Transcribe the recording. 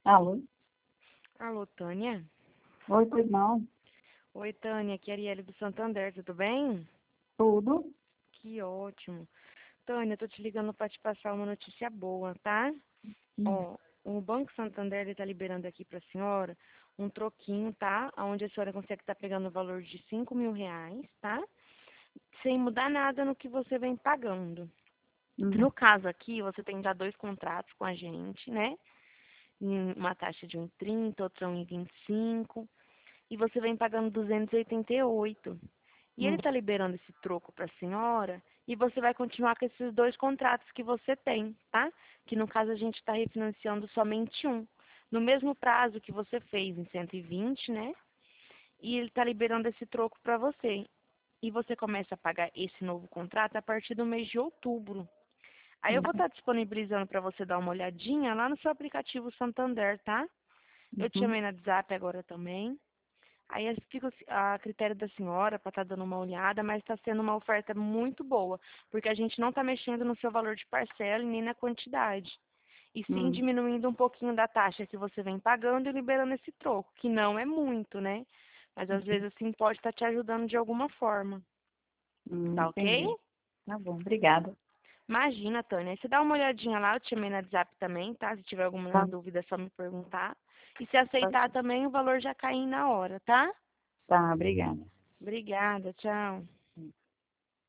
Alô? Alô, Tânia? Oi, pois não? Oi, Tânia, aqui é a Arielle do Santander, tudo bem? Tudo? Que ótimo. Tânia, eu tô te ligando para te passar uma notícia boa, tá? Hum. Ó, o Banco Santander, ele tá liberando aqui pra senhora um troquinho, tá? Onde a senhora consegue estar pegando o valor de R$ 5.000, tá? Sem mudar nada no que você vem pagando. Hum. No caso aqui, você tem já dois contratos com a gente, né? Uma taxa de 1,30, outra 1,25. E você vem pagando 288. E ele Hum. está liberando esse troco para a senhora e você vai continuar com esses dois contratos que você tem, tá? Que no caso a gente está refinanciando somente um. No mesmo prazo que você fez, em 120, né? E ele está liberando esse troco para você. E você começa a pagar esse novo contrato a partir do mês de outubro. Aí eu vou Hum. estar disponibilizando para você dar uma olhadinha lá no seu aplicativo Santander, tá? Eu te Uhum. chamei no WhatsApp agora também. Aí fica a critério da senhora para estar dando uma olhada, mas está sendo uma oferta muito boa, porque a gente não está mexendo no seu valor de parcela e nem na quantidade. E sim Hum. diminuindo um pouquinho da taxa que você vem pagando e liberando esse troco, que não é muito, né? Mas às vezes assim pode estar te ajudando de alguma forma. Tá ok? Entendi. Tá bom, obrigada. Imagina, Tânia. Aí você dá uma olhadinha lá, eu te chamei no WhatsApp também, tá? Se tiver alguma Tá, dúvida é só me perguntar. E se tá, aceitar também, o valor já cai na hora, tá? tá, obrigada. Obrigada, tchau.